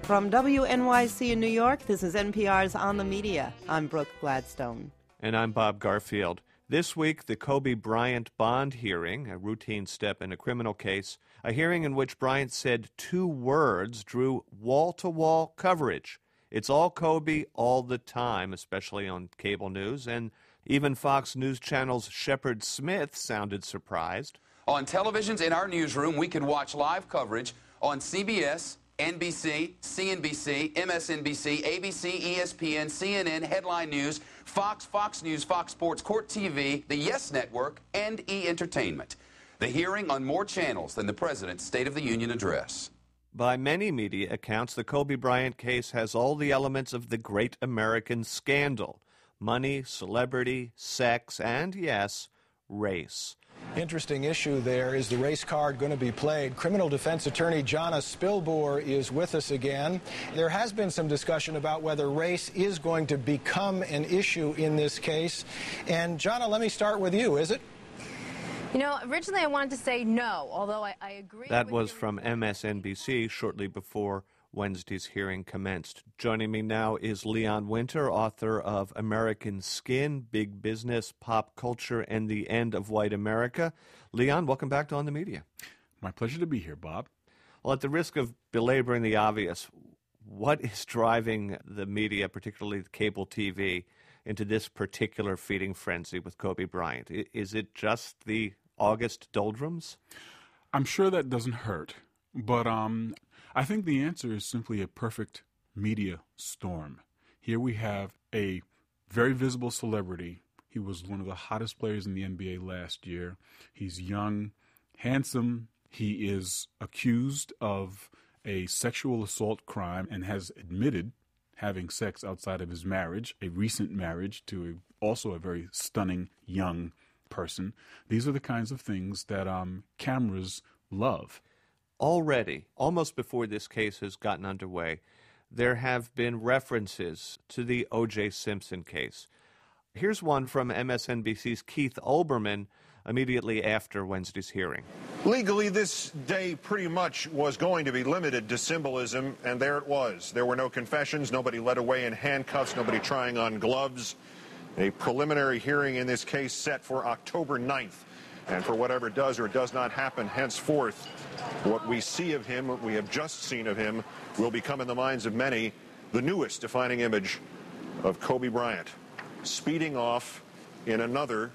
From WNYC in New York, this is NPR's On the Media. I'm Brooke Gladstone. And I'm Bob Garfield. This week, the Kobe Bryant bond hearing, a routine step in a criminal case, a hearing in which Bryant said 2 words drew wall-to-wall coverage. It's all Kobe all the time, especially on cable news, and even Fox News Channel's Shepard Smith sounded surprised. On televisions in our newsroom, we can watch live coverage on CBS, NBC, CNBC, MSNBC, ABC, ESPN, CNN, Headline News, Fox, Fox News, Fox Sports, Court TV, the Yes Network, and E! Entertainment. The hearing on more channels than the President's State of the Union address. By many media accounts, the Kobe Bryant case has all the elements of the great American scandal: money, celebrity, sex, and, yes, race. Interesting issue there. Is the race card going to be played? Criminal defense attorney Jana Spilbor is with us again. There has been some discussion about whether race is going to become an issue in this case. And Jana, let me start with you. Is it? You know, originally I wanted to say no, although I agree. That was from MSNBC shortly before Wednesday's hearing commenced. Joining me now is Leon Winter, author of American Skin, Big Business, Pop Culture, and the End of White America. Leon, welcome back to On the Media. My pleasure to be here, Bob. Well, at the risk of belaboring the obvious, what is driving the media, particularly cable TV, into this particular feeding frenzy with Kobe Bryant? Is it just the August doldrums? I'm sure that doesn't hurt, but I think the answer is simply a perfect media storm. Here we have a very visible celebrity. He was one of the hottest players in the NBA last year. He's young, handsome. He is accused of a sexual assault crime and has admitted having sex outside of his marriage, a recent marriage to also a very stunning young person. These are the kinds of things that cameras love. Already, almost before this case has gotten underway, there have been references to the O.J. Simpson case. Here's one from MSNBC's Keith Olbermann immediately after Wednesday's hearing. Legally, this day pretty much was going to be limited to symbolism, and there it was. There were no confessions, nobody led away in handcuffs, nobody trying on gloves. A preliminary hearing in this case set for October 9th. And for whatever does or does not happen henceforth, what we see of him, what we have just seen of him, will become in the minds of many the newest defining image of Kobe Bryant, speeding off in another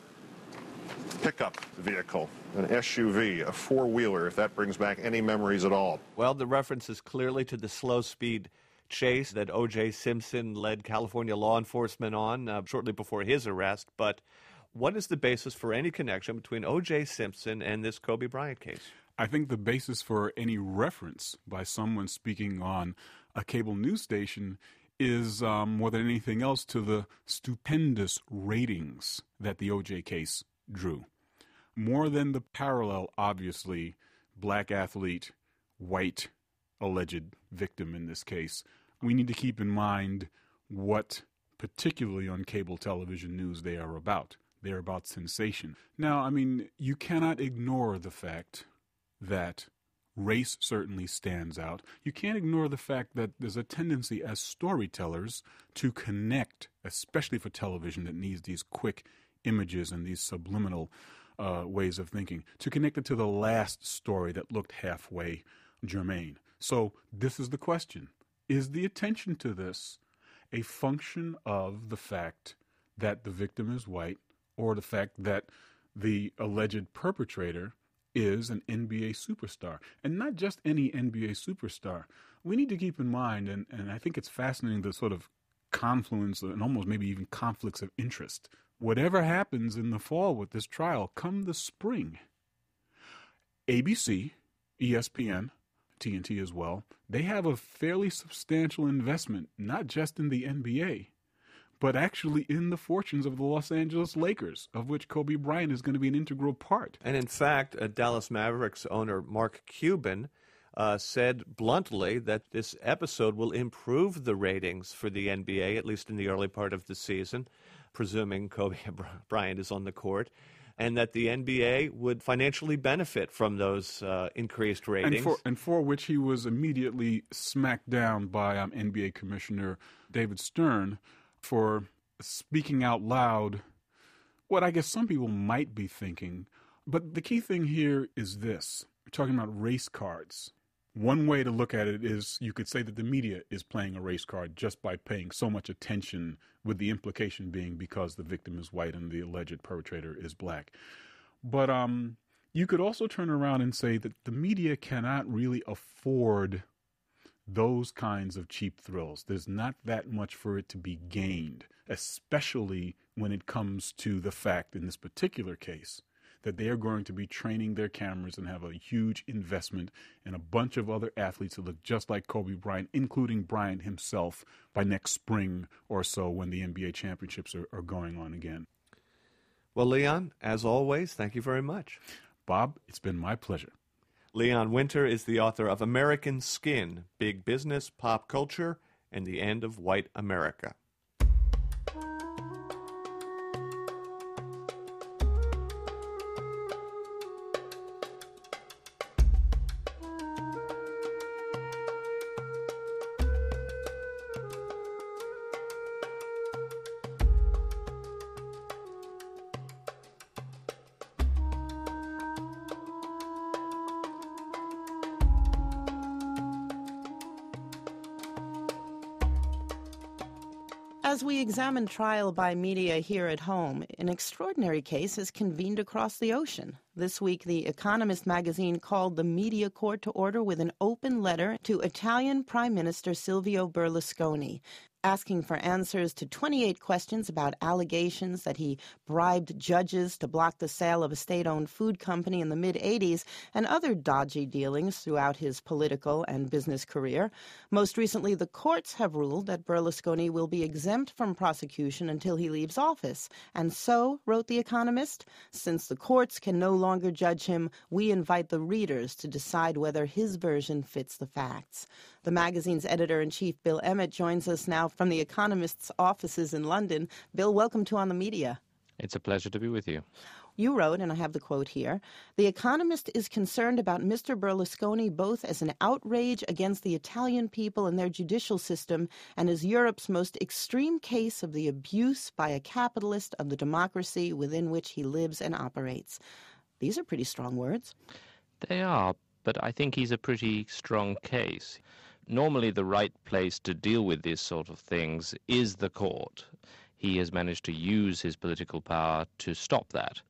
pickup vehicle, an SUV, a four-wheeler, if that brings back any memories at all. Well, the reference is clearly to the slow-speed chase that O.J. Simpson led California law enforcement on shortly before his arrest, but what is the basis for any connection between O.J. Simpson and this Kobe Bryant case? I think the basis for any reference by someone speaking on a cable news station is, more than anything else, to the stupendous ratings that the O.J. case drew. More than the parallel, obviously, black athlete, white alleged victim in this case. We need to keep in mind what, particularly on cable television news, they are about. They're about sensation. Now, I mean, you cannot ignore the fact that race certainly stands out. You can't ignore the fact that there's a tendency as storytellers to connect, especially for television that needs these quick images and these subliminal ways of thinking, to connect it to the last story that looked halfway germane. So this is the question. Is the attention to this a function of the fact that the victim is white, or the fact that the alleged perpetrator is an NBA superstar? And not just any NBA superstar. We need to keep in mind, and I think it's fascinating, the sort of confluence and almost maybe even conflicts of interest. Whatever happens in the fall with this trial, come the spring, ABC, ESPN, TNT as well, they have a fairly substantial investment, not just in the NBA, but actually in the fortunes of the Los Angeles Lakers, of which Kobe Bryant is going to be an integral part. And in fact, Dallas Mavericks owner Mark Cuban said bluntly that this episode will improve the ratings for the NBA, at least in the early part of the season, presuming Kobe Bryant is on the court. and that the NBA would financially benefit from those increased ratings. And for which he was immediately smacked down by NBA Commissioner David Stern for speaking out loud what I guess some people might be thinking. But the key thing here is this. We're talking about race cards. One way to look at it is you could say that the media is playing a race card just by paying so much attention, with the implication being because the victim is white and the alleged perpetrator is black. But you could also turn around and say that the media cannot really afford those kinds of cheap thrills. There's not that much for it to be gained, especially when it comes to the fact in this particular case that they are going to be training their cameras and have a huge investment in a bunch of other athletes that look just like Kobe Bryant, including Bryant himself, by next spring or so when the NBA championships are going on again. Well, Leon, as always, thank you very much. Bob, it's been my pleasure. Leon Winter is the author of American Skin, Big Business, Pop Culture, and the End of White America. As we examine trial by media here at home, an extraordinary case has convened across the ocean. This week, The Economist magazine called the media court to order with an open letter to Italian Prime Minister Silvio Berlusconi, asking for answers to 28 questions about allegations that he bribed judges to block the sale of a state-owned food company in the mid-'80s and other dodgy dealings throughout his political and business career. Most recently, the courts have ruled that Berlusconi will be exempt from prosecution until he leaves office. And so, wrote The Economist, since the courts can no longer judge him, we invite the readers to decide whether his version fits the facts. The magazine's editor-in-chief, Bill Emmett, joins us now from The Economist's offices in London. Bill, welcome to On the Media. It's a pleasure to be with you. You wrote, and I have the quote here, "The Economist is concerned about Mr. Berlusconi both as an outrage against the Italian people and their judicial system and as Europe's most extreme case of the abuse by a capitalist of the democracy within which he lives and operates." These are pretty strong words. They are, but I think he's a pretty strong case. Normally the right place to deal with these sort of things is the court. He has managed to use his political power to stop that.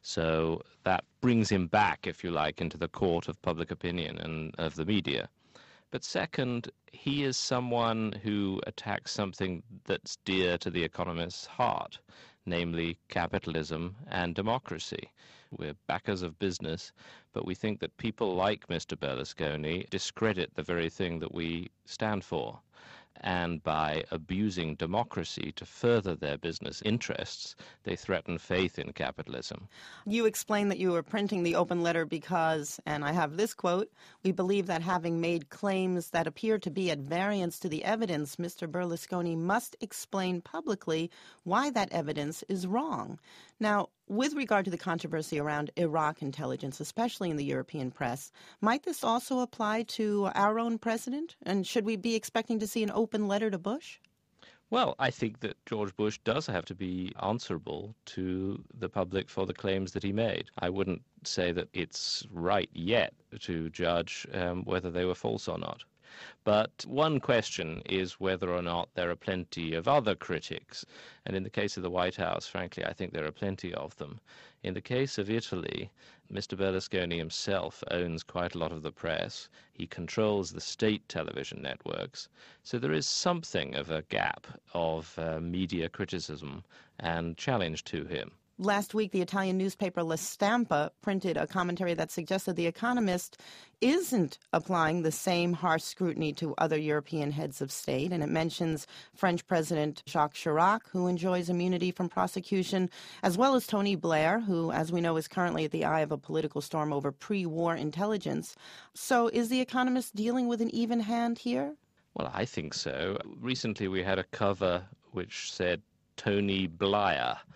So that brings him back, if you like, into the court of public opinion and of the media. But second, he is someone who attacks something that's dear to The Economist's heart, namely capitalism and democracy. We're backers of business, but we think that people like Mr. Berlusconi discredit the very thing that we stand for. And by abusing democracy to further their business interests, they threaten faith in capitalism. You explained that you were printing the open letter because, and I have this quote, "We believe that having made claims that appear to be at variance to the evidence, Mr. Berlusconi must explain publicly why that evidence is wrong." Now, with regard to the controversy around Iraq intelligence, especially in the European press, might this also apply to our own president? And should we be expecting to see an open letter to Bush? Well, I think that George Bush does have to be answerable to the public for the claims that he made. I wouldn't say that it's right yet to judge whether they were false or not. But one question is whether or not there are plenty of other critics. And in the case of the White House, frankly, I think there are plenty of them. In the case of Italy, Mr. Berlusconi himself owns quite a lot of the press. He controls the state television networks. So there is something of a gap of media criticism and challenge to him. Last week, the Italian newspaper La Stampa printed a commentary that suggested The Economist isn't applying the same harsh scrutiny to other European heads of state, and it mentions French President Jacques Chirac, who enjoys immunity from prosecution, as well as Tony Blair, who, as we know, is currently at the eye of a political storm over pre-war intelligence. So is The Economist dealing with an even hand here? Well, I think so. Recently we had a cover which said Tony Blair ?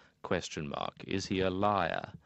Is he a liar?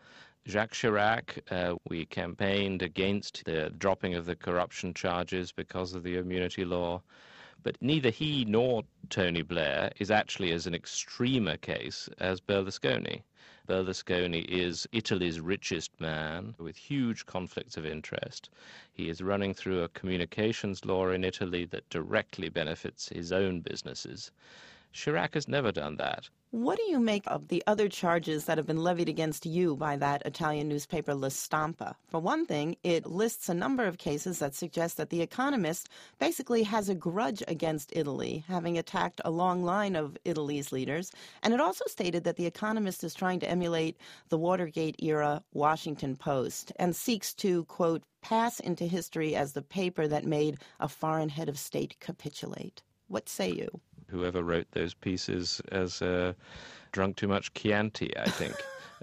Jacques Chirac, we campaigned against the dropping of the corruption charges because of the immunity law. But neither he nor Tony Blair is actually as an extremer case as Berlusconi. Berlusconi is Italy's richest man with huge conflicts of interest. He is running through a communications law in Italy that directly benefits his own businesses. Chirac has never done that. What do you make of the other charges that have been levied against you by that Italian newspaper La Stampa? For one thing, it lists a number of cases that suggest that The Economist basically has a grudge against Italy, having attacked a long line of Italy's leaders. And it also stated that The Economist is trying to emulate the Watergate-era Washington Post and seeks to, quote, pass into history as the paper that made a foreign head of state capitulate. What say you? Whoever wrote those pieces has drunk too much Chianti, I think.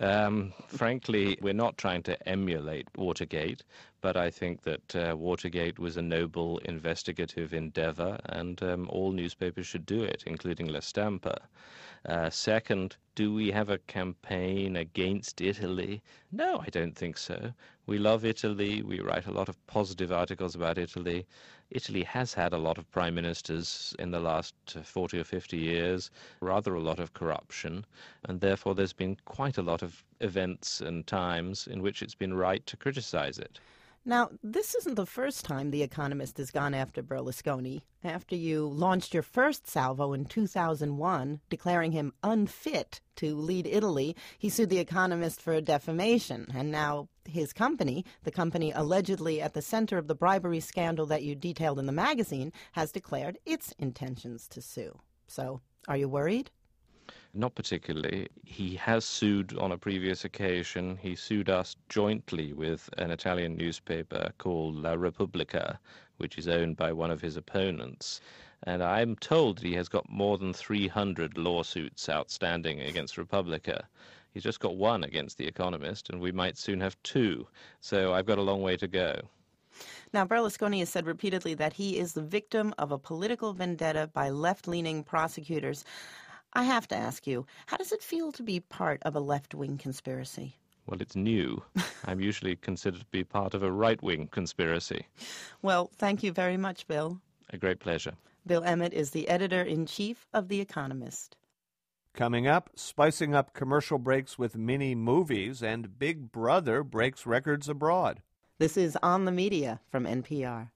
Frankly, we're not trying to emulate Watergate, but I think that Watergate was a noble investigative endeavor, and all newspapers should do it, including La Stampa. Second, do we have a campaign against Italy? No, I don't think so. We love Italy. We write a lot of positive articles about Italy. Italy has had a lot of prime ministers in the last 40 or 50 years, rather a lot of corruption, and therefore there's been quite a lot of events and times in which it's been right to criticize it. Now, this isn't the first time The Economist has gone after Berlusconi. After you launched your first salvo in 2001, declaring him unfit to lead Italy, he sued The Economist for defamation. And now his company, the company allegedly at the center of the bribery scandal that you detailed in the magazine, has declared its intentions to sue. So, are you worried? Not particularly. He has sued on a previous occasion. He sued us jointly with an Italian newspaper called La Repubblica, which is owned by one of his opponents. And I'm told that he has got more than 300 lawsuits outstanding against Repubblica. He's just got one against The Economist, and we might soon have two. So I've got a long way to go. Now, Berlusconi has said repeatedly that he is the victim of a political vendetta by left-leaning prosecutors. I have to ask you, how does it feel to be part of a left-wing conspiracy? Well, it's new. I'm usually considered to be part of a right-wing conspiracy. Well, thank you very much, Bill. A great pleasure. Bill Emmett is the editor-in-chief of The Economist. Coming up, spicing up commercial breaks with mini movies, and Big Brother breaks records abroad. This is On the Media from NPR.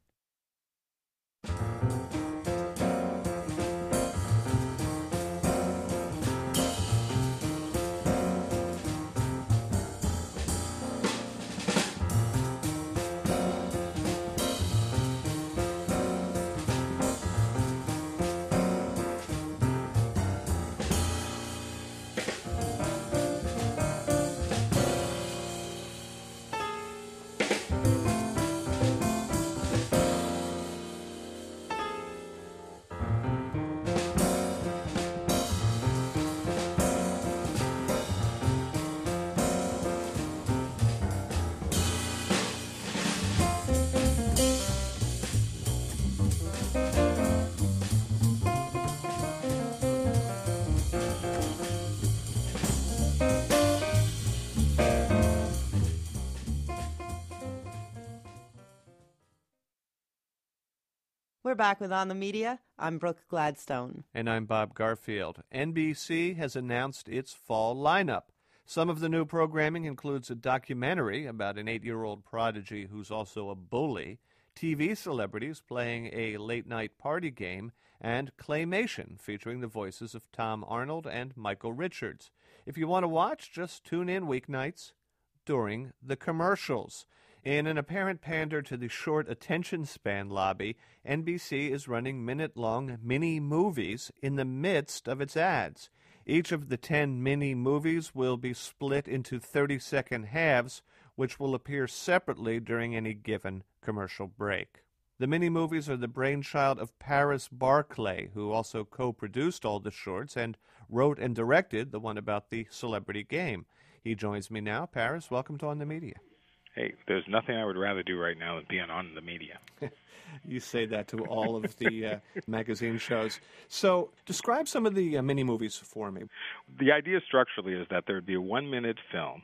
We're back with On the Media. I'm Brooke Gladstone. And I'm Bob Garfield. NBC has announced its fall lineup. Some of the new programming includes a documentary about an 8-year-old prodigy who's also a bully, TV celebrities playing a late-night party game, and claymation featuring the voices of Tom Arnold and Michael Richards. If you want to watch, just tune in weeknights during the commercials. In an apparent pander to the short attention span lobby, NBC is running minute-long mini-movies in the midst of its ads. Each of the 10 mini-movies will be split into 30-second halves, which will appear separately during any given commercial break. The mini-movies are the brainchild of Paris Barclay, who also co-produced all the shorts and wrote and directed the one about the celebrity game. He joins me now. Paris, welcome to On the Media. Hey, there's nothing I would rather do right now than be on the media. You say that to all of the magazine shows. So describe some of the mini-movies for me. The idea structurally is that there would be a 1-minute film,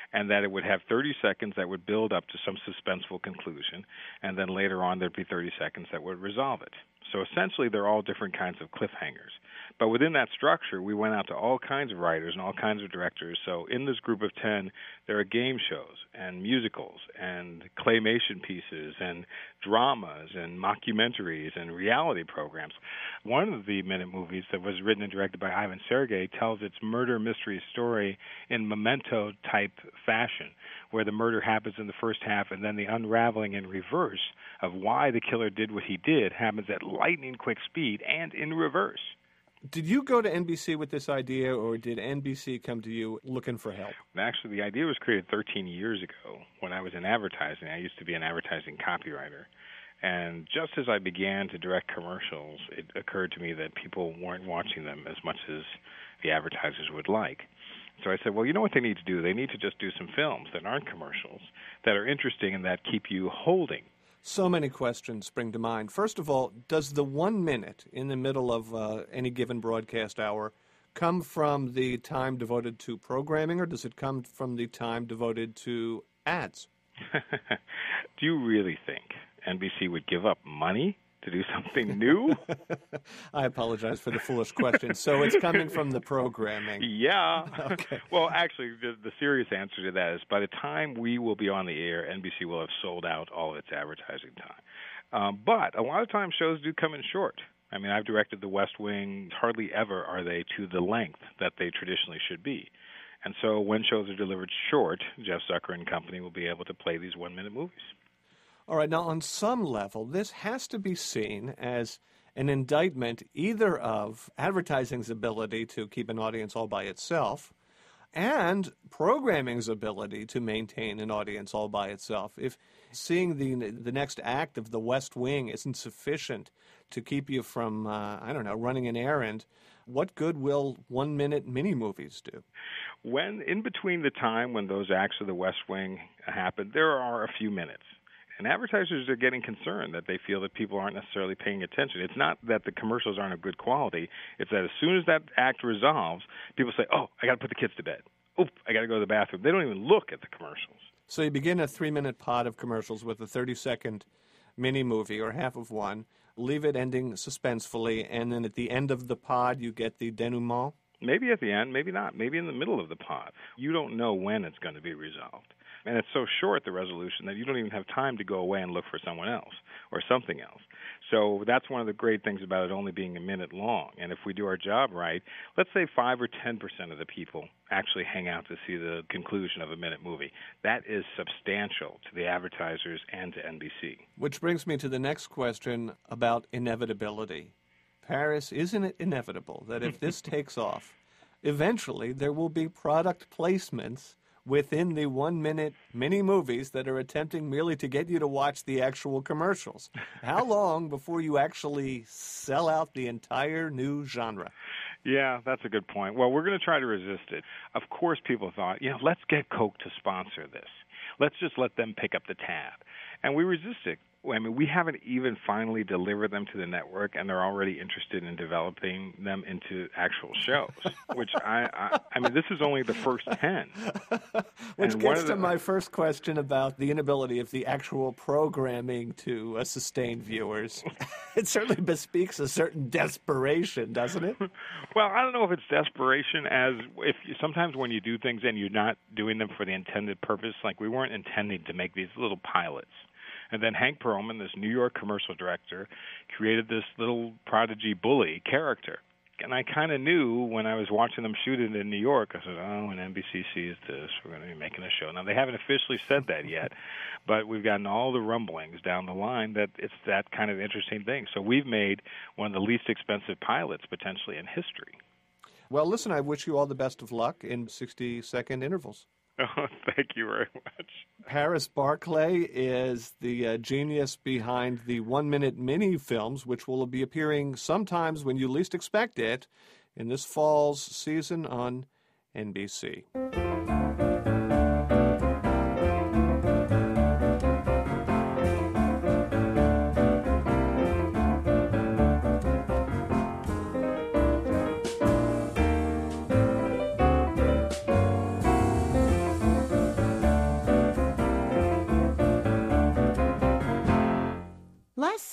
and that it would have 30 seconds that would build up to some suspenseful conclusion, and then later on there'd be 30 seconds that would resolve it. So essentially, they're all different kinds of cliffhangers. But within that structure, we went out to all kinds of writers and all kinds of directors. So in this group of 10, there are game shows and musicals and claymation pieces and dramas and mockumentaries and reality programs. One of the minute movies that was written and directed by Ivan Sergei tells its murder mystery story in Memento-type fashion, where the murder happens in the first half and then the unraveling in reverse of why the killer did what he did happens at lightning-quick speed and in reverse. Did you go to NBC with this idea, or did NBC come to you looking for help? Actually, the idea was created 13 years ago when I was in advertising. I used to be an advertising copywriter. And just as I began to direct commercials, it occurred to me that people weren't watching them as much as the advertisers would like. So I said, well, you know what they need to do? They need to just do some films that aren't commercials, that are interesting and that keep you holding. So many questions spring to mind. First of all, does the 1 minute in the middle of any given broadcast hour come from the time devoted to programming, or does it come from the time devoted to ads? Do you really think NBC would give up money to do something new? I apologize for the foolish question. So it's coming from the programming. Yeah. Okay. Well, actually, the serious answer to that is by the time we will be on the air, NBC will have sold out all of its advertising time. But a lot of times shows do come in short. I mean, I've directed The West Wing. Hardly ever are they to the length that they traditionally should be. And so when shows are delivered short, Jeff Zucker and company will be able to play these 1 minute movies. All right, now on some level, this has to be seen as an indictment either of advertising's ability to keep an audience all by itself and programming's ability to maintain an audience all by itself. If seeing the next act of The West Wing isn't sufficient to keep you from, running an errand, what good will 1 minute mini-movies do? When in between the time when those acts of The West Wing happen, there are a few minutes. And advertisers are getting concerned that they feel that people aren't necessarily paying attention. It's not that the commercials aren't of good quality. It's that as soon as that act resolves, people say, oh, I got to put the kids to bed. Oh, I got to go to the bathroom. They don't even look at the commercials. So you begin a 3-minute pod of commercials with a 30-second mini-movie or half of one, leave it ending suspensefully, and then at the end of the pod you get the denouement? Maybe at the end, maybe not. Maybe in the middle of the pod. You don't know when it's going to be resolved. And it's so short, the resolution, that you don't even have time to go away and look for someone else or something else. So that's one of the great things about it only being a minute long. And if we do our job right, let's say 5 or 10% of the people actually hang out to see the conclusion of a minute movie. That is substantial to the advertisers and to NBC. Which brings me to the next question about inevitability. Paris, isn't it inevitable that if this takes off, eventually there will be product placements within the 1 minute mini movies that are attempting merely to get you to watch the actual commercials? How long before you actually sell out the entire new genre? Yeah, that's a good point. Well, we're going to try to resist it. Of course, people thought, let's get Coke to sponsor this. Let's just let them pick up the tab. And we resist it. I mean, we haven't even finally delivered them to the network, and they're already interested in developing them into actual shows, which I mean, this is only the first 10. Which gets to my first question about the inability of the actual programming to sustain viewers. It certainly bespeaks a certain desperation, doesn't it? Well, I don't know if it's desperation as if sometimes when you do things and you're not doing them for the intended purpose, like we weren't intending to make these little pilots. And then Hank Perlman, this New York commercial director, created this little prodigy bully character. And I kind of knew when I was watching them shoot it in New York, I said, when NBC sees this, we're going to be making a show. Now, they haven't officially said that yet, but we've gotten all the rumblings down the line that it's that kind of interesting thing. So we've made one of the least expensive pilots potentially in history. Well, listen, I wish you all the best of luck in 60-second intervals. Oh, thank you very much. Paris Barclay is the genius behind the 1 minute mini films, which will be appearing sometimes when you least expect it in this fall's season on NBC.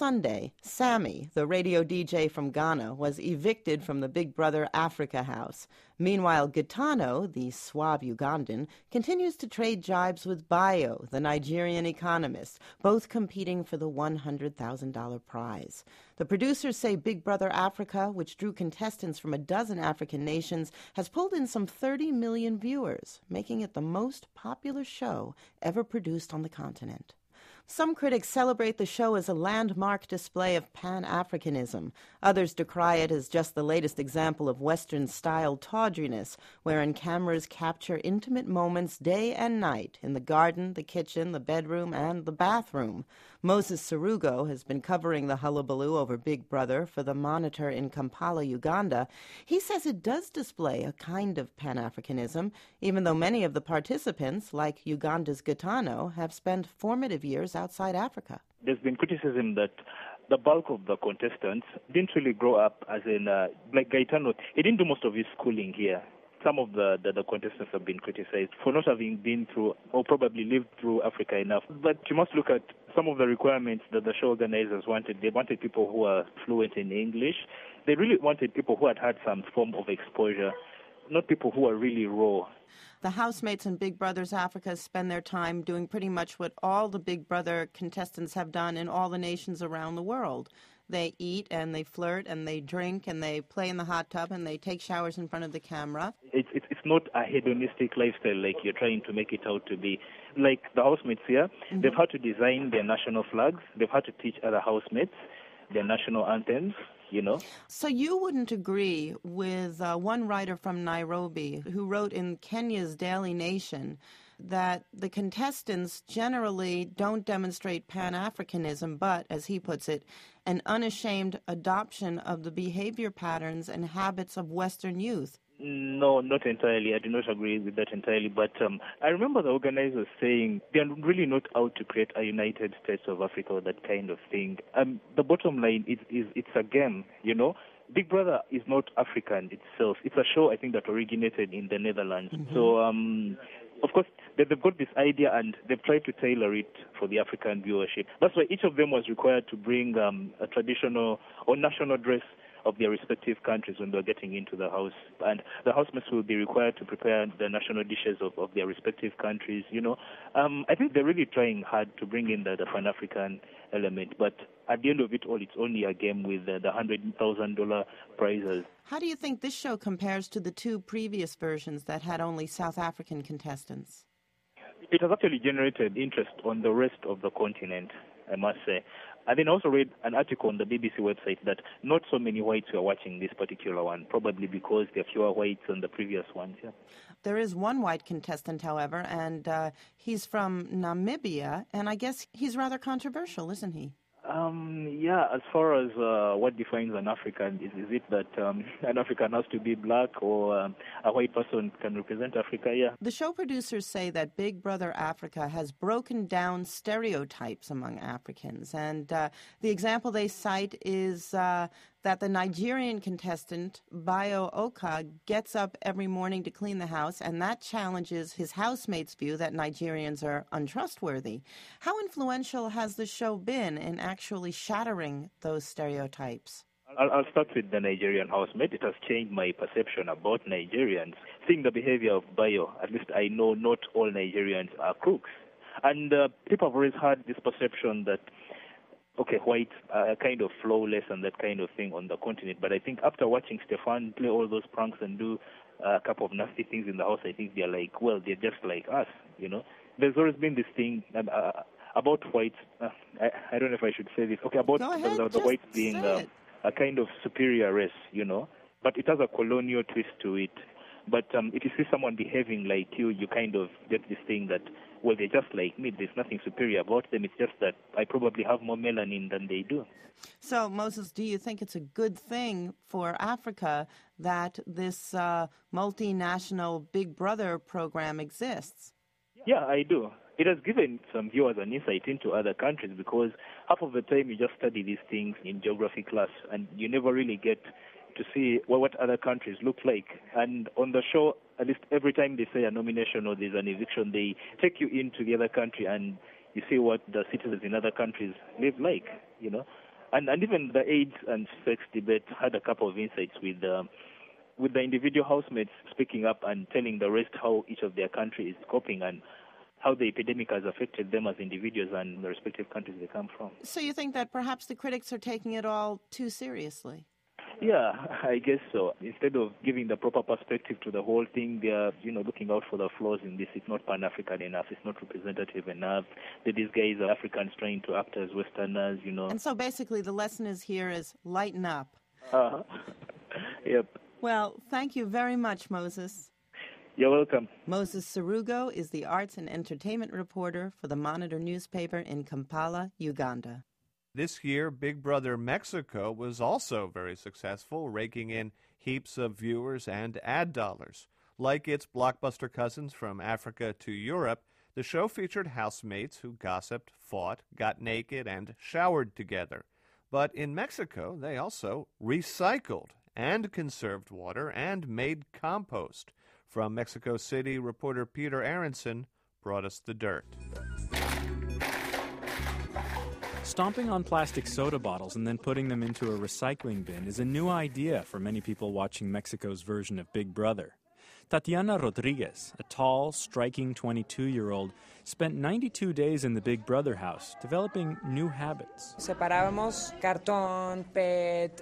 Sunday, Sammy, the radio DJ from Ghana, was evicted from the Big Brother Africa house. Meanwhile, Gitano, the suave Ugandan, continues to trade jibes with Bayo, the Nigerian economist, both competing for the $100,000 prize. The producers say Big Brother Africa, which drew contestants from a dozen African nations, has pulled in some 30 million viewers, making it the most popular show ever produced on the continent. Some critics celebrate the show as a landmark display of Pan-Africanism. Others decry it as just the latest example of Western-style tawdriness, wherein cameras capture intimate moments day and night in the garden, the kitchen, the bedroom, and the bathroom. Moses Sarugo has been covering the hullabaloo over Big Brother for the Monitor in Kampala, Uganda. He says it does display a kind of Pan-Africanism, even though many of the participants, like Uganda's Gitano, have spent formative years outside Africa. There's been criticism that the bulk of the contestants didn't really grow up as in, like Gaetano, he didn't do most of his schooling here. Some of the contestants have been criticized for not having been through or probably lived through Africa enough. But you must look at some of the requirements that the show organizers wanted. They wanted people who are fluent in English. They really wanted people who had had some form of exposure, not people who are really raw. The housemates in Big Brothers Africa spend their time doing pretty much what all the Big Brother contestants have done in all the nations around the world. They eat and they flirt and they drink and they play in the hot tub and they take showers in front of the camera. It's not a hedonistic lifestyle like you're trying to make it out to be. Like the housemates here, they've had to design their national flags. They've had to teach other housemates their national anthems. You know? So you wouldn't agree with one writer from Nairobi who wrote in Kenya's Daily Nation that the contestants generally don't demonstrate Pan-Africanism, but, as he puts it, an unashamed adoption of the behavior patterns and habits of Western youth. No, not entirely. I do not agree with that entirely. But I remember the organizers saying they are really not out to create a United States of Africa or that kind of thing. The bottom line is it's a game, you know. Big Brother is not African itself. It's a show, I think, that originated in the Netherlands. So, of course, they've got this idea and they've tried to tailor it for the African viewership. That's why each of them was required to bring a traditional or national dress of their respective countries when they're getting into the house. And the housemates will be required to prepare the national dishes of their respective countries, you know. I think they're really trying hard to bring in the Pan-African element. But at the end of it all, it's only a game with the $100,000 prizes. How do you think this show compares to the two previous versions that had only South African contestants? It has actually generated interest on the rest of the continent, I must say. And then I also read an article on the BBC website that not so many whites were watching this particular one, probably because there are fewer whites than the previous ones. Yeah. There is one white contestant, however, and he's from Namibia, and I guess he's rather controversial, isn't he? Yeah, as far as what defines an African, is it that an African has to be black or a white person can represent Africa? Yeah. The show producers say that Big Brother Africa has broken down stereotypes among Africans, and the example they cite is that the Nigerian contestant, Bayo Oka, gets up every morning to clean the house, and that challenges his housemates' view that Nigerians are untrustworthy. How influential has the show been in actually shattering those stereotypes? I'll start with the Nigerian housemate. It has changed my perception about Nigerians. Seeing the behavior of Bayo, at least I know not all Nigerians are crooks. And people have always had this perception that whites are kind of flawless and that kind of thing on the continent. But I think after watching Stefan play all those pranks and do a couple of nasty things in the house, I think they're like, well, they're just like us, you know. There's always been this thing about whites. I don't know if I should say this. About the whites being a kind of superior race, you know. But it has a colonial twist to it. But if you see someone behaving like you kind of get this thing that, well, they're just like me. There's nothing superior about them. It's just that I probably have more melanin than they do. So, Moses, do you think it's a good thing for Africa that this multinational Big Brother program exists? Yeah, I do. It has given some viewers an insight into other countries because half of the time you just study these things in geography class and you never really get to see what other countries look like. And on the show, at least every time they say a nomination or there's an eviction, they take you into the other country and you see what the citizens in other countries live like, you know. And even the AIDS and sex debate had a couple of insights with the individual housemates speaking up and telling the rest how each of their country is coping and how the epidemic has affected them as individuals and the respective countries they come from. So you think that perhaps the critics are taking it all too seriously? Yeah, I guess so. Instead of giving the proper perspective to the whole thing, they are, looking out for the flaws in this. It's not Pan-African enough. It's not representative enough. That these guys are Africans trying to act as Westerners, And so basically the lesson is lighten up. Yep. Well, thank you very much, Moses. You're welcome. Moses Sarugo is the arts and entertainment reporter for the Monitor newspaper in Kampala, Uganda. This year, Big Brother Mexico was also very successful, raking in heaps of viewers and ad dollars. Like its blockbuster cousins from Africa to Europe, the show featured housemates who gossiped, fought, got naked, and showered together. But in Mexico, they also recycled and conserved water and made compost. From Mexico City, reporter Peter Aronson brought us the dirt. Stomping on plastic soda bottles and then putting them into a recycling bin is a new idea for many people watching Mexico's version of Big Brother. Tatiana Rodriguez, a tall, striking 22-year-old, spent 92 days in the Big Brother house, developing new habits. Separábamos cartón, PET,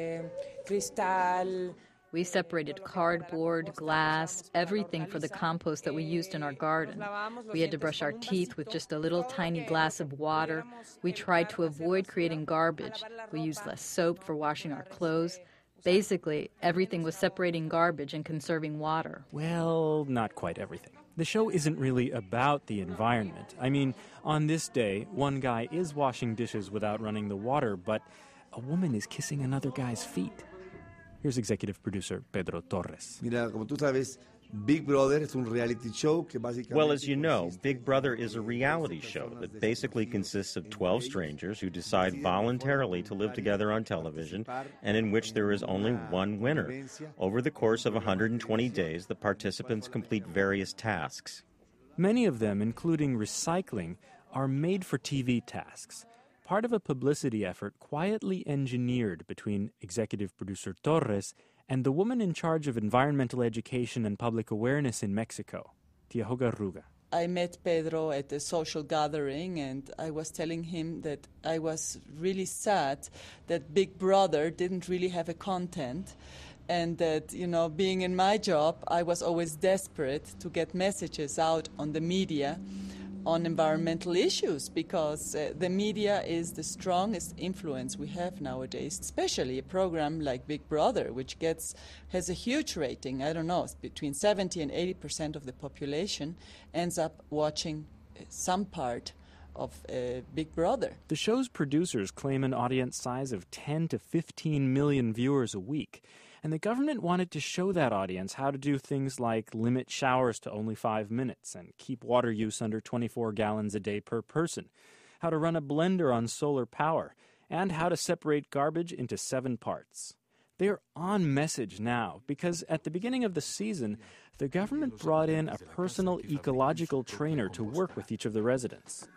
cristal. We separated cardboard, glass, everything for the compost that we used in our garden. We had to brush our teeth with just a little tiny glass of water. We tried to avoid creating garbage. We used less soap for washing our clothes. Basically, everything was separating garbage and conserving water. Well, not quite everything. The show isn't really about the environment. I mean, on this day, one guy is washing dishes without running the water, but a woman is kissing another guy's feet. Here's executive producer Pedro Torres. Mira, como tú sabes, Big Brother es un reality show que básicamente... Well, as you know, Big Brother is a reality show that basically consists of 12 strangers who decide voluntarily to live together on television and in which there is only one winner. Over the course of 120 days, the participants complete various tasks. Many of them, including recycling, are made-for-TV tasks. Part of a publicity effort quietly engineered between executive producer Torres and the woman in charge of environmental education and public awareness in Mexico, Tioga Ruga. I met Pedro at a social gathering, and I was telling him that I was really sad that Big Brother didn't really have a content, and that, being in my job, I was always desperate to get messages out on the media on environmental issues, because the media is the strongest influence we have nowadays, especially a program like Big Brother, which has a huge rating. I don't know, between 70 and 80% of the population ends up watching some part of Big Brother. The show's producers claim an audience size of 10 to 15 million viewers a week. And the government wanted to show that audience how to do things like limit showers to only 5 minutes and keep water use under 24 gallons a day per person, how to run a blender on solar power, and how to separate garbage into 7 parts. They're on message now because at the beginning of the season, the government brought in a personal ecological trainer to work with each of the residents.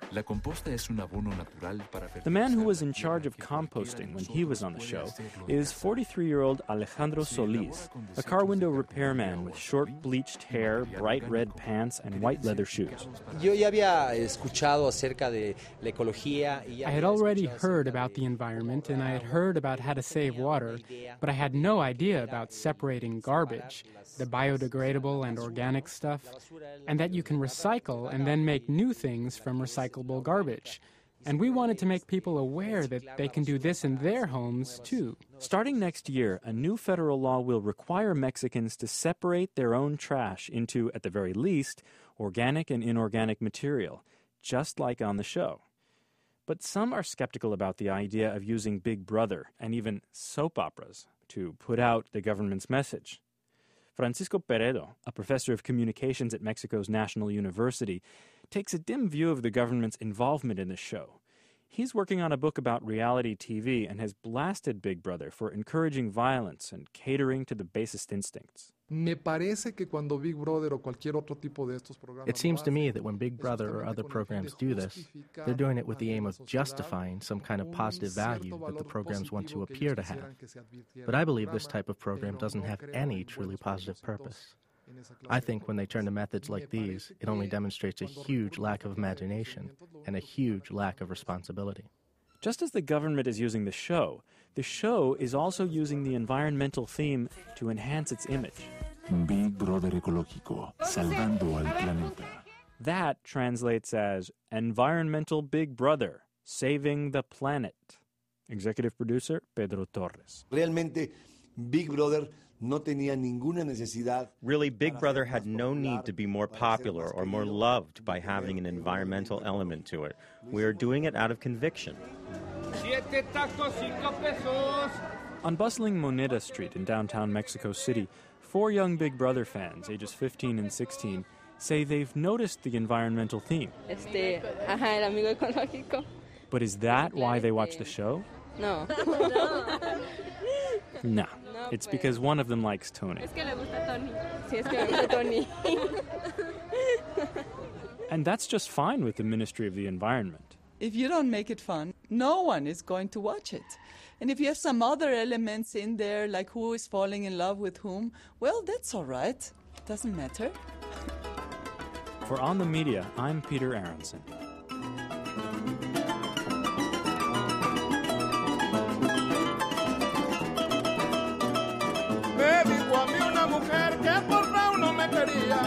The man who was in charge of composting when he was on the show is 43-year-old Alejandro Solis, a car window repairman with short bleached hair, bright red pants, and white leather shoes. I had already heard about the environment and I had heard about how to save water, but I had no idea about separating garbage, the biodegradable and organic stuff, and that you can recycle and then make new things from recyclable garbage. And we wanted to make people aware that they can do this in their homes, too. Starting next year, a new federal law will require Mexicans to separate their own trash into, at the very least, organic and inorganic material, just like on the show. But some are skeptical about the idea of using Big Brother and even soap operas to put out the government's message. Francisco Peredo, a professor of communications at Mexico's National University, takes a dim view of the government's involvement in the show. He's working on a book about reality TV and has blasted Big Brother for encouraging violence and catering to the basest instincts. It seems to me that when Big Brother or other programs do this, they're doing it with the aim of justifying some kind of positive value that the programs want to appear to have. But I believe this type of program doesn't have any truly positive purpose. I think when they turn to methods like these, it only demonstrates a huge lack of imagination and a huge lack of responsibility. Just as the government is using the show is also using the environmental theme to enhance its image. Big Brother Ecológico, salvando al planeta. That translates as Environmental Big Brother, saving the planet. Executive producer, Pedro Torres. Realmente, Big Brother no tenía ninguna necesidad. Really, Big Brother had no need to be more popular or more loved by having an environmental element to it. We are doing it out of conviction. On bustling Moneda Street in downtown Mexico City, 4 young Big Brother fans, ages 15 and 16, say they've noticed the environmental theme. El amigo ecológico. But is that why they watch the show? No. No. It's because one of them likes Tony. Es que le gusta Tony. Sí, es que le gusta Tony. And that's just fine with the Ministry of the Environment. If you don't make it fun, no one is going to watch it. And if you have some other elements in there, like who is falling in love with whom, well, that's all right. Doesn't matter. For On the Media, I'm Peter Aronson. Me dijo a mí una mujer que por feo no me quería.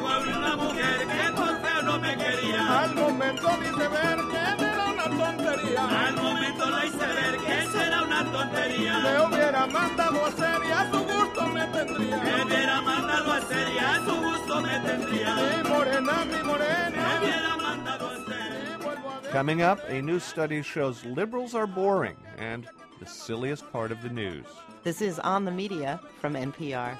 Al momento dice ver que era una tontería. Al momento lo hice ver que eso era una tontería. Me hubiera mandado a hacer y a su gusto me tendría. Me hubiera mandado a hacer y a su gusto me tendría. Mi morena, me hubiera mandado a hacer. Coming up, a new study shows liberals are boring and the silliest part of the news. This is On the Media from NPR.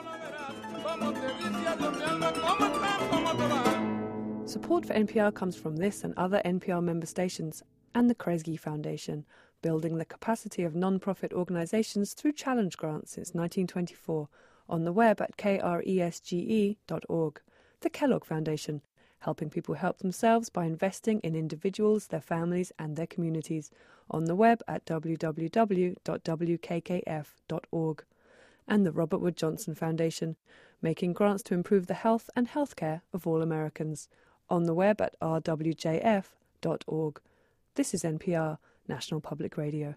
Support for NPR comes from this and other NPR member stations and the Kresge Foundation, building the capacity of non-profit organizations through challenge grants since 1924, on the web at kresge.org. The Kellogg Foundation, helping people help themselves by investing in individuals, their families and their communities, on the web at www.wkkf.org. And the Robert Wood Johnson Foundation, making grants to improve the health and healthcare of all Americans, on the web at rwjf.org. This is NPR, National Public Radio.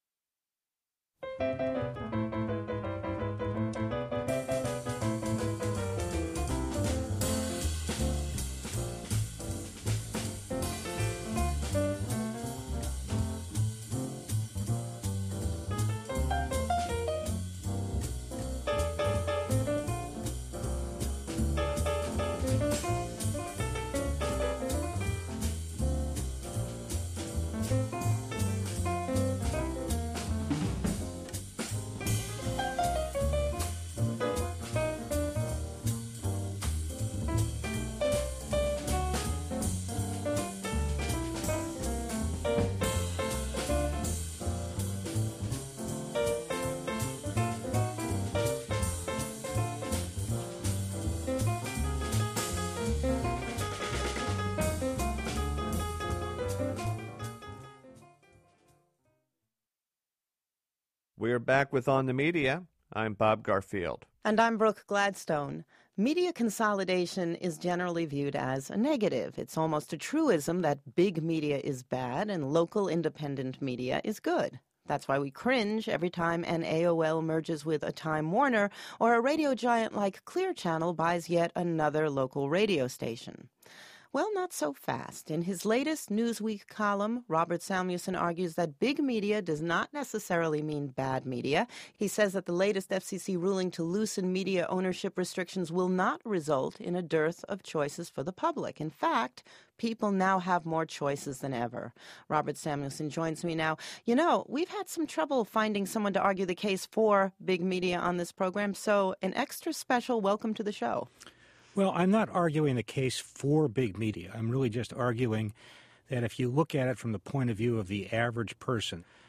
We're back with On the Media. I'm Bob Garfield. And I'm Brooke Gladstone. Media consolidation is generally viewed as a negative. It's almost a truism that big media is bad and local independent media is good. That's why we cringe every time an AOL merges with a Time Warner or a radio giant like Clear Channel buys yet another local radio station. Well, not so fast. In his latest Newsweek column, Robert Samuelson argues that big media does not necessarily mean bad media. He says that the latest FCC ruling to loosen media ownership restrictions will not result in a dearth of choices for the public. In fact, people now have more choices than ever. Robert Samuelson joins me now. You know, we've had some trouble finding someone to argue the case for big media on this program, so an extra special welcome to the show. Well, I'm not arguing the case for big media. I'm really just arguing that if you look at it from the point of view of the average person,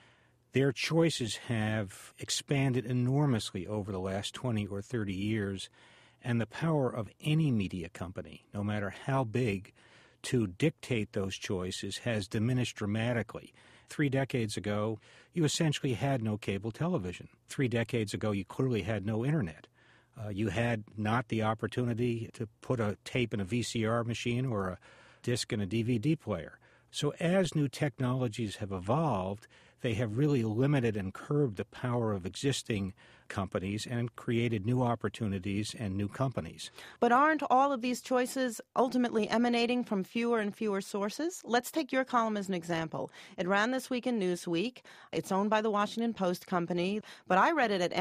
Their choices have expanded enormously over the last 20 or 30 years, and the power of any media company, no matter how big, to dictate those choices has diminished dramatically. 3 decades ago, you essentially had no cable television. 3 decades ago, you clearly had no internet. You had not the opportunity to put a tape in a VCR machine or a disc in a DVD player. So as new technologies have evolved, they have really limited and curbed the power of existing companies and created new opportunities and new companies. But aren't all of these choices ultimately emanating from fewer and fewer sources? Let's take your column as an example. It ran this week in Newsweek. It's owned by the Washington Post company, but I read it at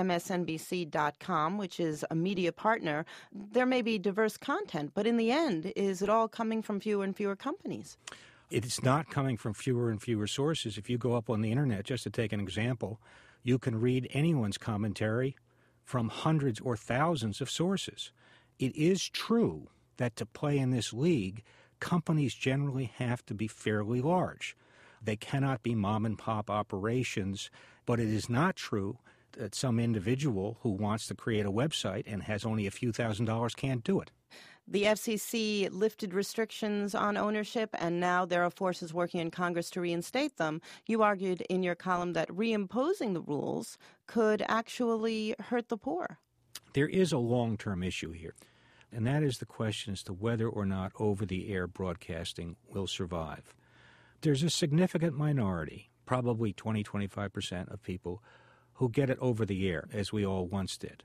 msnbc.com, which is a media partner. There may be diverse content, but in the end, is it all coming from fewer and fewer companies? It's not coming from fewer and fewer sources. If you go up on the internet, just to take an example, you can read anyone's commentary from hundreds or thousands of sources. It is true that to play in this league, companies generally have to be fairly large. They cannot be mom-and-pop operations, but it is not true that some individual who wants to create a website and has only a few $1,000s can't do it. The FCC lifted restrictions on ownership, and now there are forces working in Congress to reinstate them. You argued in your column that reimposing the rules could actually hurt the poor. There is a long-term issue here, and that is the question as to whether or not over-the-air broadcasting will survive. There's a significant minority, probably 20-25% of people, who get it over the air, as we all once did.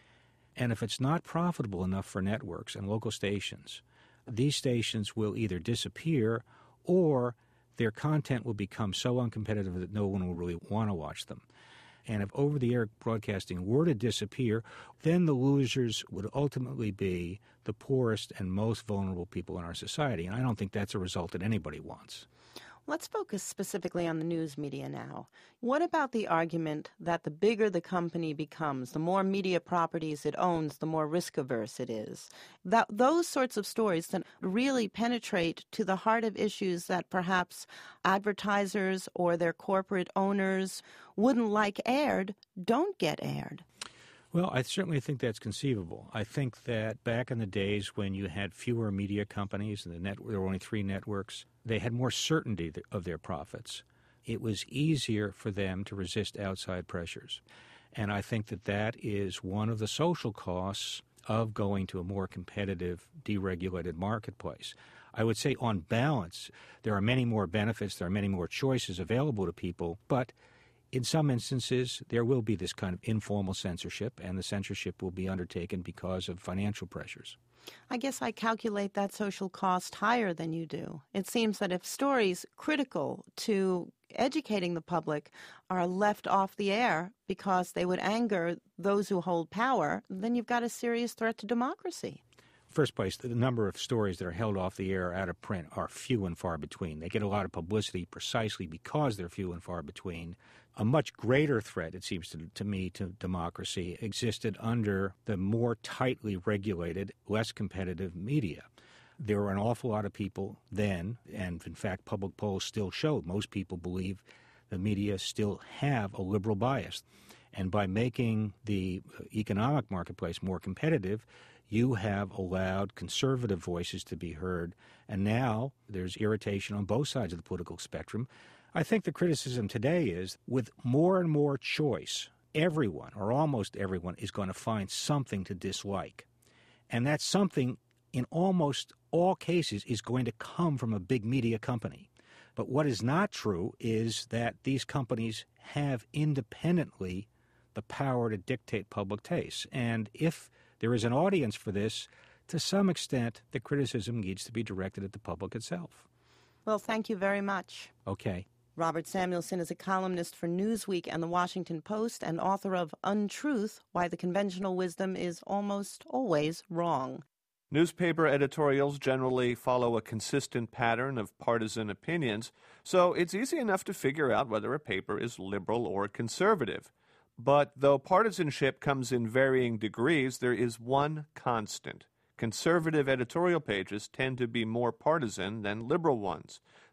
And if it's not profitable enough for networks and local stations, these stations will either disappear or their content will become so uncompetitive that no one will really want to watch them. And if over-the-air broadcasting were to disappear, then the losers would ultimately be the poorest and most vulnerable people in our society. And I don't think that's a result that anybody wants. Let's focus specifically on the news media now. What about the argument that the bigger the company becomes, the more media properties it owns, the more risk-averse it is? Those sorts of stories that really penetrate to the heart of issues that perhaps advertisers or their corporate owners wouldn't like aired don't get aired. Well, I certainly think that's conceivable. I think that back in the days when you had fewer media companies and there were only 3 networks, they had more certainty of their profits. It was easier for them to resist outside pressures. And I think that that is one of the social costs of going to a more competitive, deregulated marketplace. I would say on balance, there are many more benefits, there are many more choices available to people, but in some instances, there will be this kind of informal censorship, and the censorship will be undertaken because of financial pressures. I guess I calculate that social cost higher than you do. It seems that if stories critical to educating the public are left off the air because they would anger those who hold power, then you've got a serious threat to democracy. First place, the number of stories that are held off the air out of print are few and far between. They get a lot of publicity precisely because they're few and far between. A much greater threat, it seems to me, to democracy existed under the more tightly regulated, less competitive media. There were an awful lot of people then, and in fact public polls still show most people believe the media still have a liberal bias. And by making the economic marketplace more competitive, you have allowed conservative voices to be heard, and now there's irritation on both sides of the political spectrum. I think the criticism today is, with more and more choice, everyone, or almost everyone, is going to find something to dislike. And that something, in almost all cases, is going to come from a big media company. But what is not true is that these companies have independently the power to dictate public tastes. And if there is an audience for this, to some extent, the criticism needs to be directed at the public itself. Well, thank you very much. Okay. Robert Samuelson is a columnist for Newsweek and the Washington Post and author of Untruth, Why the Conventional Wisdom is Almost Always Wrong. Newspaper editorials generally follow a consistent pattern of partisan opinions, so it's easy enough to figure out whether a paper is liberal or conservative. But though partisanship comes in varying degrees, there is one constant. Conservative editorial pages tend to be more partisan than liberal ones.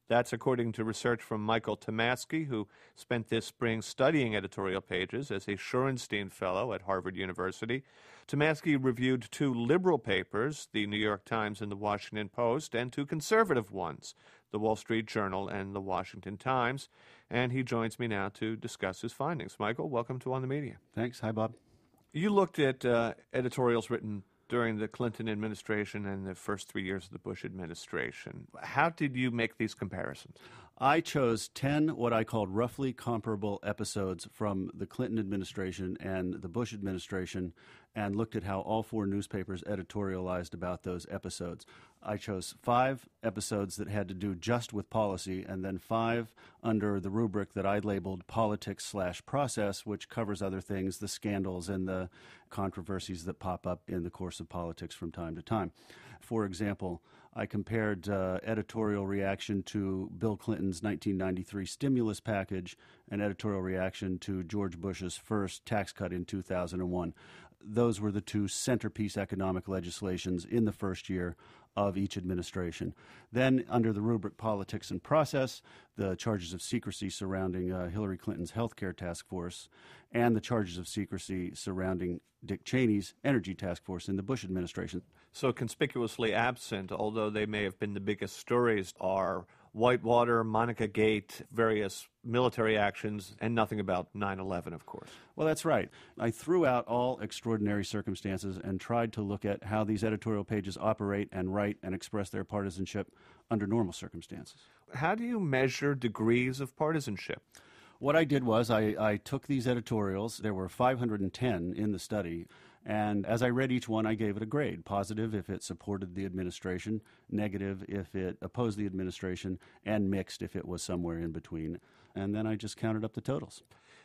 That's according to research from Michael Tomasky, who spent this spring studying editorial pages as a Shorenstein Fellow at Harvard University. Tomasky reviewed 2 liberal papers, the New York Times and the Washington Post, and 2 conservative ones, the Wall Street Journal and the Washington Times. And he joins me now to discuss his findings. Michael, welcome to On the Media. Thanks. Hi, Bob. You looked at editorials written during the Clinton administration and the first 3 years of the Bush administration. How did you make these comparisons? I chose 10 what I called roughly comparable episodes from the Clinton administration and the Bush administration and looked at how all 4 newspapers editorialized about those episodes. I chose 5 episodes that had to do just with policy and then 5 under the rubric that I labeled politics/process, which covers other things, the scandals and the controversies that pop up in the course of politics from time to time. For example, I compared editorial reaction to Bill Clinton's 1993 stimulus package and editorial reaction to George Bush's first tax cut in 2001. Those were the 2 centerpiece economic legislations in the first year of each administration. Then, under the rubric politics and process, the charges of secrecy surrounding Hillary Clinton's health care task force and the charges of secrecy surrounding Dick Cheney's energy task force in the Bush administration. So conspicuously absent, although they may have been the biggest stories, are Whitewater, Monica Gate, various military actions, and nothing about 9/11, of course. Well, that's right. I threw out all extraordinary circumstances and tried to look at how these editorial pages operate and write and express their partisanship under normal circumstances. How do you measure degrees of partisanship? What I did was I took these editorials. There were 510 in the study. And as I read each one, I gave it a grade. Positive if it supported the administration, negative if it opposed the administration, and mixed if it was somewhere in between. And then I just counted up the totals.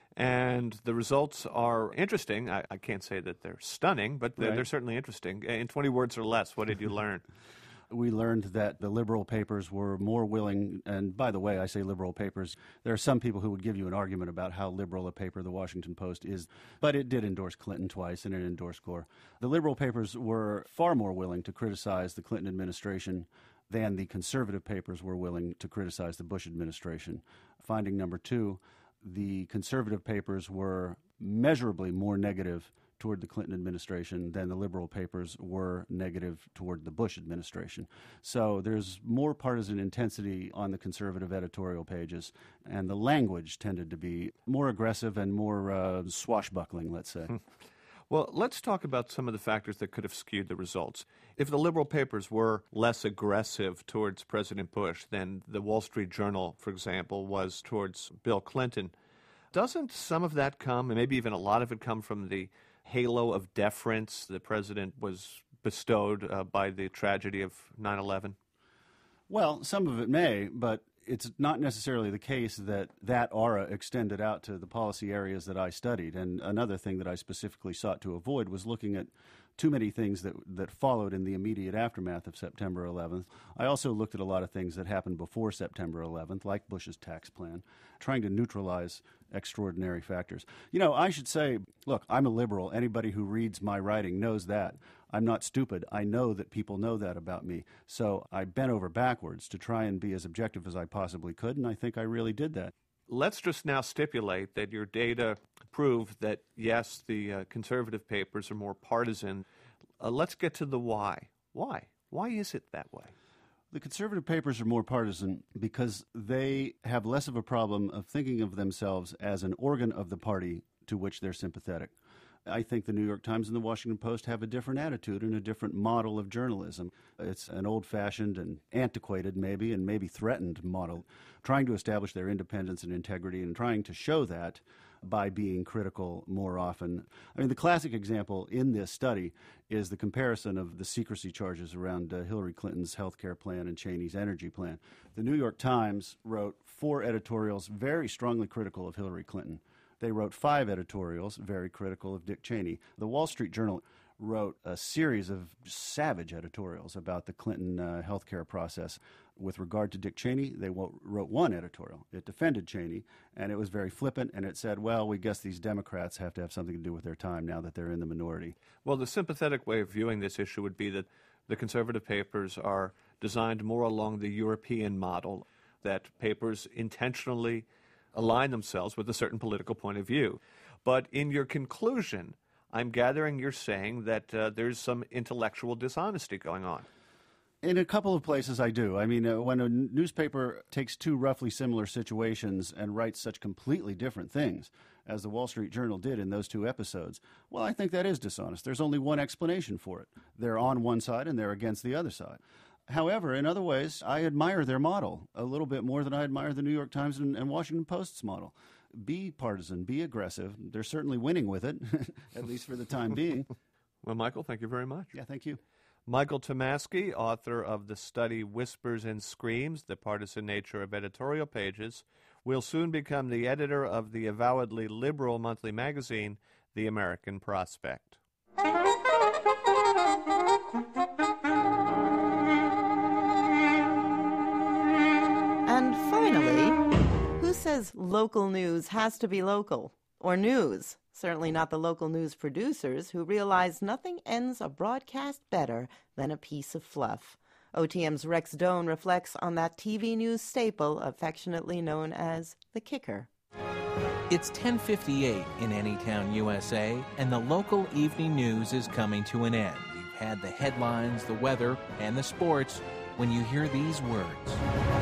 And the results are interesting. I can't say that they're stunning, but they're Right. certainly interesting. In 20 words or less, what did you learn? We learned that the liberal papers were more willing, and by the way, I say liberal papers, there are some people who would give you an argument about how liberal a paper the Washington Post is, but it did endorse Clinton twice and it endorsed Gore. The liberal papers were far more willing to criticize the Clinton administration than the conservative papers were willing to criticize the Bush administration. Finding number 2, the conservative papers were measurably more negative toward the Clinton administration than the liberal papers were negative toward the Bush administration. So there's more partisan intensity on the conservative editorial pages, and the language tended to be more aggressive and more swashbuckling, let's say. Well, let's talk about some of the factors that could have skewed the results. If the liberal papers were less aggressive towards President Bush than the Wall Street Journal, for example, was towards Bill Clinton, doesn't some of that come, and maybe even a lot of it come from the halo of deference the president was bestowed by the tragedy of 9/11? Well, some of it may, but it's not necessarily the case that that aura extended out to the policy areas that I studied. And another thing that I specifically sought to avoid was looking at too many things that followed in the immediate aftermath of September 11th. I also looked at a lot of things that happened before September 11th, like Bush's tax plan, trying to neutralize extraordinary factors. You know, I should say, look, I'm a liberal. Anybody who reads my writing knows that. I'm not stupid. I know that people know that about me. So I bent over backwards to try and be as objective as I possibly could, and I think I really did that. Let's just now stipulate that your data prove that, yes, the conservative papers are more partisan. Let's get to the why. Why? Why is it that way? The conservative papers are more partisan because they have less of a problem of thinking of themselves as an organ of the party to which they're sympathetic. I think the New York Times and the Washington Post have a different attitude and a different model of journalism. It's an old-fashioned and antiquated maybe, and maybe threatened model, trying to establish their independence and integrity and trying to show that by being critical more often. I mean, the classic example in this study is the comparison of the secrecy charges around Hillary Clinton's health care plan and Cheney's energy plan. The New York Times wrote 4 editorials very strongly critical of Hillary Clinton. They wrote 5 editorials very critical of Dick Cheney. The Wall Street Journal wrote a series of savage editorials about the Clinton health care process. With regard to Dick Cheney, they wrote one editorial. It defended Cheney, and it was very flippant, and it said, well, we guess these Democrats have to have something to do with their time now that they're in the minority. Well, the sympathetic way of viewing this issue would be that the conservative papers are designed more along the European model. that papers intentionally align themselves with a certain political point of view. But in your conclusion, I'm gathering you're saying that there's some intellectual dishonesty going on. In a couple of places, I do. I mean, when a newspaper takes two roughly similar situations and writes such completely different things, as the Wall Street Journal did in those two episodes, well, I think that is dishonest. There's only one explanation for it. They're on one side and they're against the other side. However, in other ways, I admire their model a little bit more than I admire the New York Times and Washington Post's model. Be partisan, be aggressive. They're certainly winning with it, at least for the time being. Well, Michael, thank you very much. Yeah, thank you. Michael Tomasky, author of the study Whispers and Screams, The Partisan Nature of Editorial Pages, will soon become the editor of the avowedly liberal monthly magazine, The American Prospect. And finally, who says local news has to be local? Or news? Certainly not the local news producers, who realize nothing ends a broadcast better than a piece of fluff. OTM's Rex Doan reflects on that TV news staple affectionately known as the kicker. It's 10:58 in Anytown, USA, and the local evening news is coming to an end. You've had the headlines, the weather, and the sports when you hear these words.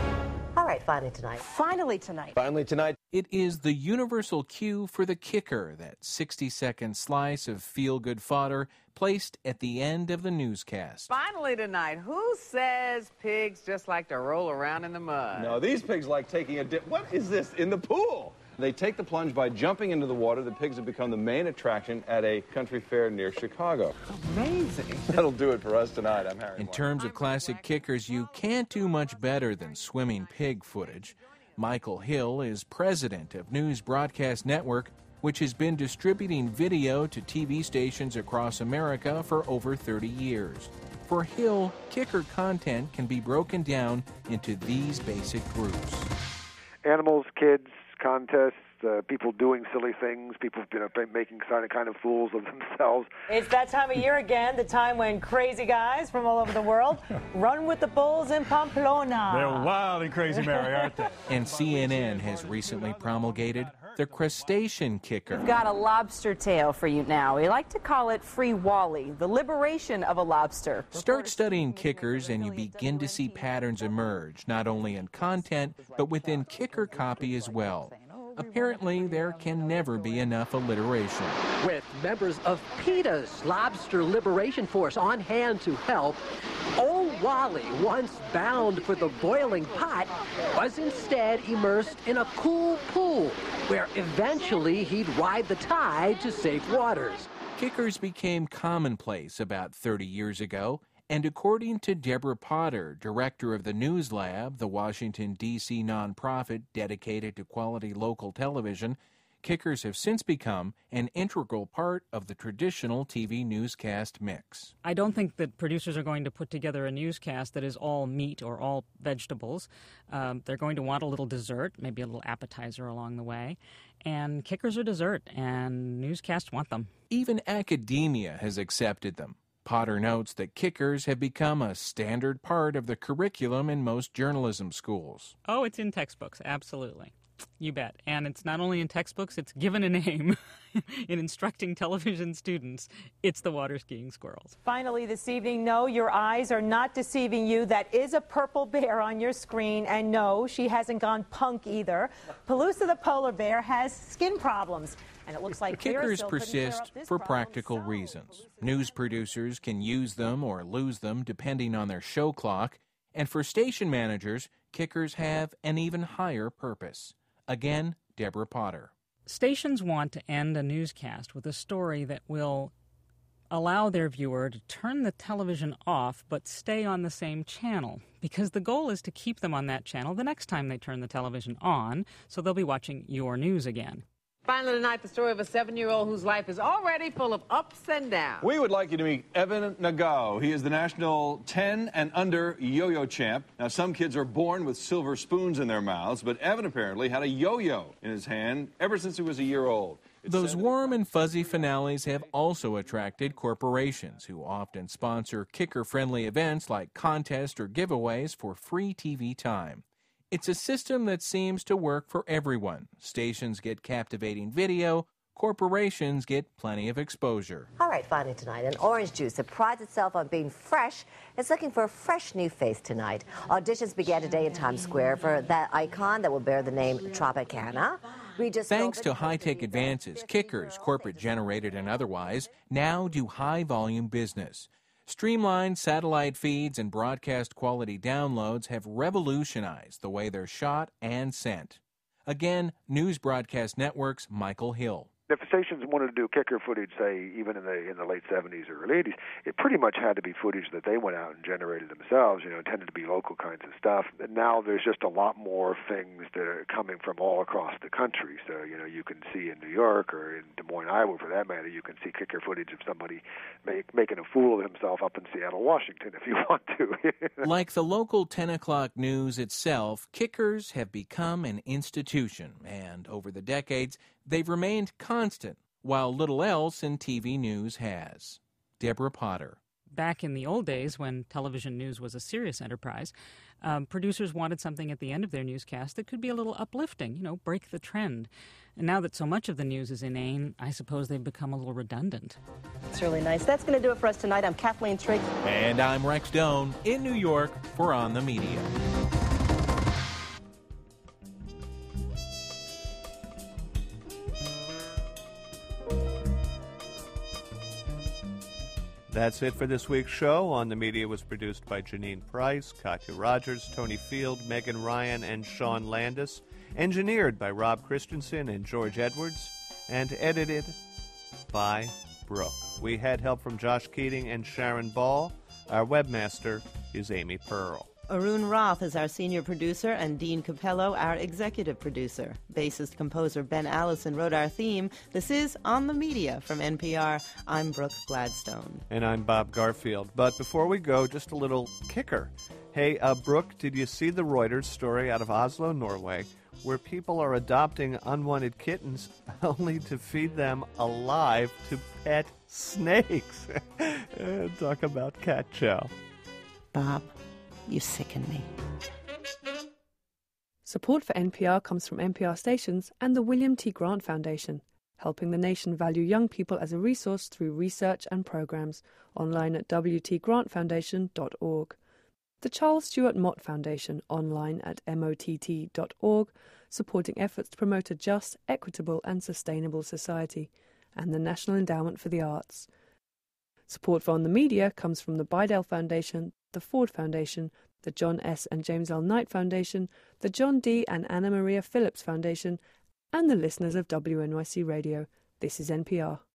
All right, finally tonight. Finally tonight. Finally tonight. It is the universal cue for the kicker, that 60-second slice of feel-good fodder placed at the end of the newscast. Finally tonight, who says pigs just like to roll around in the mud? No, these pigs like taking a dip. What is this? In the pool. They take the plunge by jumping into the water. The pigs have become the main attraction at a country fair near Chicago. Amazing. That'll do it for us tonight. I'm Harry. In terms of classic kickers, you can't do much better than swimming pig footage. Michael Hill is president of News Broadcast Network, which has been distributing video to TV stations across America for over 30 years. For Hill, kicker content can be broken down into these basic groups. Animals, kids, contests, people doing silly things, people making kind of fools of themselves. It's that time of year again, the time when crazy guys from all over the world run with the bulls in Pamplona. They're wild and crazy, Mary, aren't they? And CNN has recently promulgated the crustacean kicker. We've got a lobster tale for you now. We like to call it Free Wally, the liberation of a lobster. Start studying kickers and you begin to see patterns emerge, not only in content, but within kicker copy as well. Apparently, there can never be enough alliteration. With members of PETA's Lobster Liberation Force on hand to help, old Wally, once bound for the boiling pot, was instead immersed in a cool pool, where eventually he'd ride the tide to safe waters. Kickers became commonplace about 30 years ago, and according to Deborah Potter, director of the News Lab, the Washington, D.C. nonprofit dedicated to quality local television, kickers have since become an integral part of the traditional TV newscast mix. I don't think that producers are going to put together a newscast that is all meat or all vegetables. They're going to want a little dessert, maybe a little appetizer along the way. And kickers are dessert, and newscasts want them. Even academia has accepted them. Potter notes that kickers have become a standard part of the curriculum in most journalism schools. Oh, it's in textbooks, absolutely. You bet. And it's not only in textbooks, it's given a name in instructing television students. It's the water skiing squirrels. Finally this evening, no, your eyes are not deceiving you. That is a purple bear on your screen. And no, she hasn't gone punk either. Pelusa the polar bear has skin problems. And it looks like kickers persist for practical reasons. News producers can use them or lose them depending on their show clock. And for station managers, kickers have an even higher purpose. Again, Deborah Potter. Stations want to end a newscast with a story that will allow their viewer to turn the television off but stay on the same channel, because the goal is to keep them on that channel the next time they turn the television on, so they'll be watching your news again. Finally tonight, the story of a 7-year-old whose life is already full of ups and downs. We would like you to meet Evan Nagao. He is the national 10 and under yo-yo champ. Now, some kids are born with silver spoons in their mouths, but Evan apparently had a yo-yo in his hand ever since he was a year old. Those warm and fuzzy finales have also attracted corporations who often sponsor kicker-friendly events like contests or giveaways for free TV time. It's a system that seems to work for everyone. Stations get captivating video, corporations get plenty of exposure. All right, finally tonight, an orange juice that prides itself on being fresh is looking for a fresh new face tonight. Auditions began today in Times Square for that icon that will bear the name Tropicana. Thanks to high-tech advances, Kickers, corporate generated and otherwise, now do high-volume business. Streamlined satellite feeds and broadcast quality downloads have revolutionized the way they're shot and sent. Again, News Broadcast Network's Michael Hill. If stations wanted to do kicker footage, say, even in the late 70s or early 80s, it pretty much had to be footage that they went out and generated themselves. It tended to be local kinds of stuff. And now there's just a lot more things that are coming from all across the country. So, you can see in New York or in Des Moines, Iowa, for that matter, you can see kicker footage of somebody making a fool of himself up in Seattle, Washington, if you want to. Like the local 10 o'clock news itself, kickers have become an institution, and over the decades, they've remained constant, while little else in TV news has. Deborah Potter. Back in the old days, when television news was a serious enterprise, producers wanted something at the end of their newscast that could be a little uplifting, break the trend. And now that so much of the news is inane, I suppose they've become a little redundant. It's really nice. That's going to do it for us tonight. I'm Kathleen Trigg. And I'm Rex Doan in New York for On the Media. That's it for this week's show. On the Media was produced by Janine Price, Katya Rogers, Tony Field, Megan Ryan, and Sean Landis. Engineered by Rob Christensen and George Edwards. And edited by Brooke. We had help from Josh Keating and Sharon Ball. Our webmaster is Amy Pearl. Arun Roth is our senior producer, and Dean Capello, our executive producer. Bassist-composer Ben Allison wrote our theme. This is On the Media from NPR. I'm Brooke Gladstone. And I'm Bob Garfield. But before we go, just a little kicker. Hey, Brooke, did you see the Reuters story out of Oslo, Norway, where people are adopting unwanted kittens only to feed them alive to pet snakes? Talk about cat chow. Bob, you sicken me. Support for NPR comes from NPR stations and the William T. Grant Foundation, helping the nation value young people as a resource through research and programs. Online at wtgrantfoundation.org. The Charles Stewart Mott Foundation, online at mott.org, supporting efforts to promote a just, equitable and sustainable society. And the National Endowment for the Arts. Support for On the Media comes from the Bidell Foundation, the Ford Foundation, the John S. and James L. Knight Foundation, the John D. and Anna Maria Phillips Foundation, and the listeners of WNYC Radio. This is NPR.